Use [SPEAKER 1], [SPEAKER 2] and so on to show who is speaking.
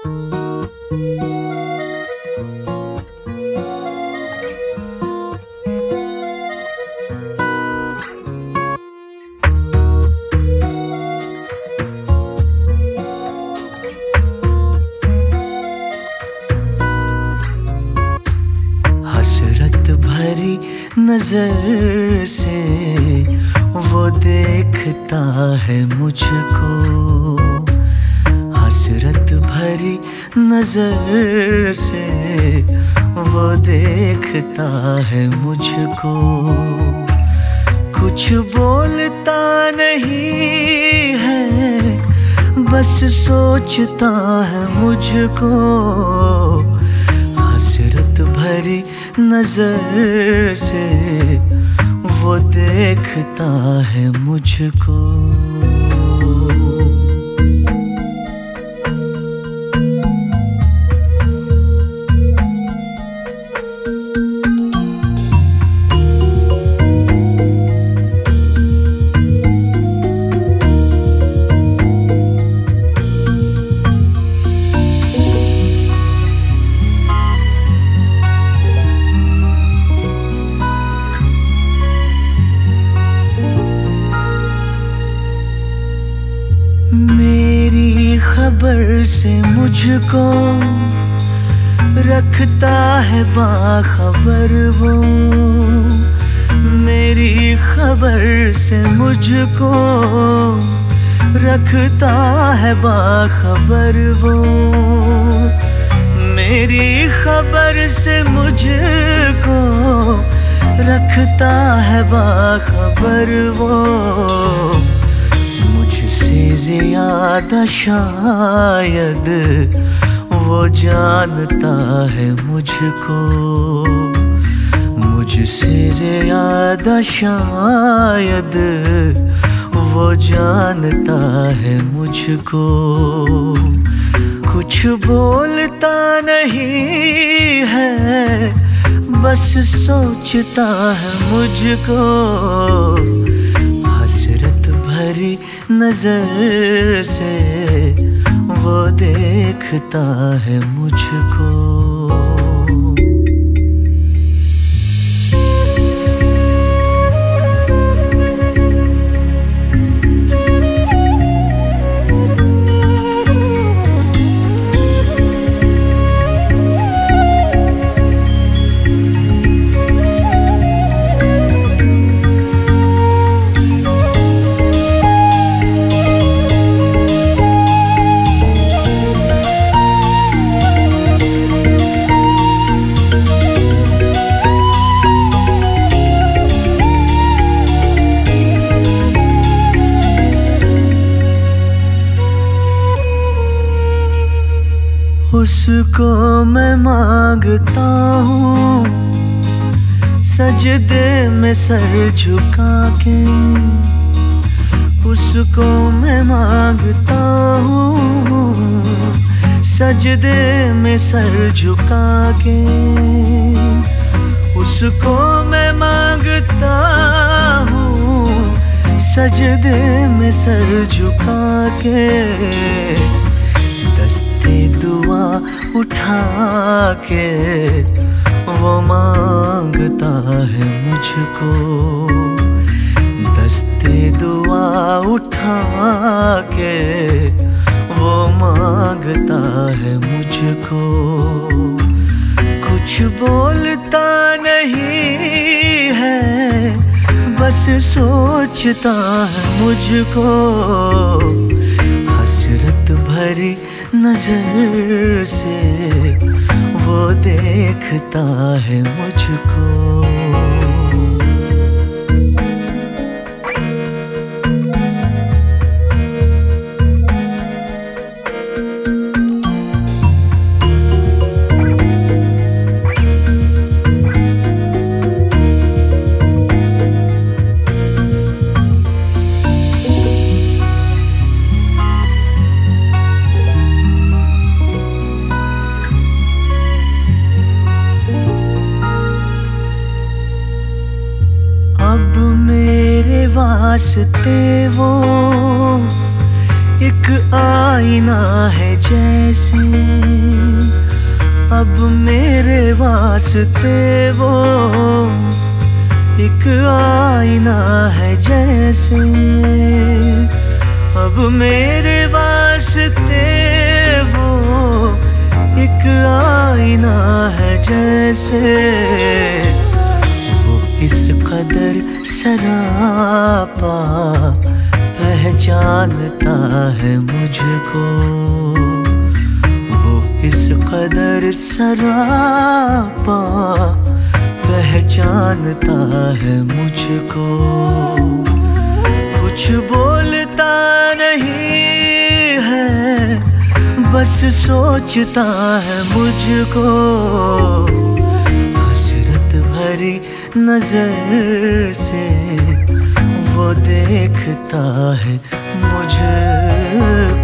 [SPEAKER 1] हसरत भरी नजर से वो देखता है मुझको, हसरत भरी नजर से वो देखता है मुझको। कुछ बोलता नहीं है, बस सोचता है मुझको। हसरत भरी नजर से वो देखता है मुझको। मेरी खबर से मुझको रखता है बाखबर वो, मेरी खबर से मुझको रखता है बाखबर वो। मेरी खबर से मुझको रखता है बाखबर वो। मुझसे ज्यादा शायद वो जानता है मुझको, मुझसे ज्यादा शायद वो जानता है मुझको। कुछ बोलता नहीं है, बस सोचता है मुझको। हसरत भरी नजर से वो देखता है मुझको। उसको मैं मांगता हूँ सजदे में सर झुका के, उसको मैं मांगता हूँ सजदे में सर झुका के। उसको मैं मांगता हूँ सजदे में सर झुका के। दुआ उठा के वो मांगता है मुझको, दस्ते दुआ उठा के वो मांगता है मुझको। कुछ बोलता नहीं है, बस सोचता है मुझको। हसरत भरी नजर से वो देखता है मुझको। अब मेरे वास्ते वो एक आईना है जैसे, अब मेरे वास्ते वो एक आईना है जैसे, अब मेरे वास्ते वो एक आईना है जैसे। वो इस कदर सरापा पहचानता है मुझको, वो इस कदर सरापा पहचानता है मुझको। कुछ बोलता नहीं है, बस सोचता है मुझको। हसरत भरी नजर से वो देखता है मुझको।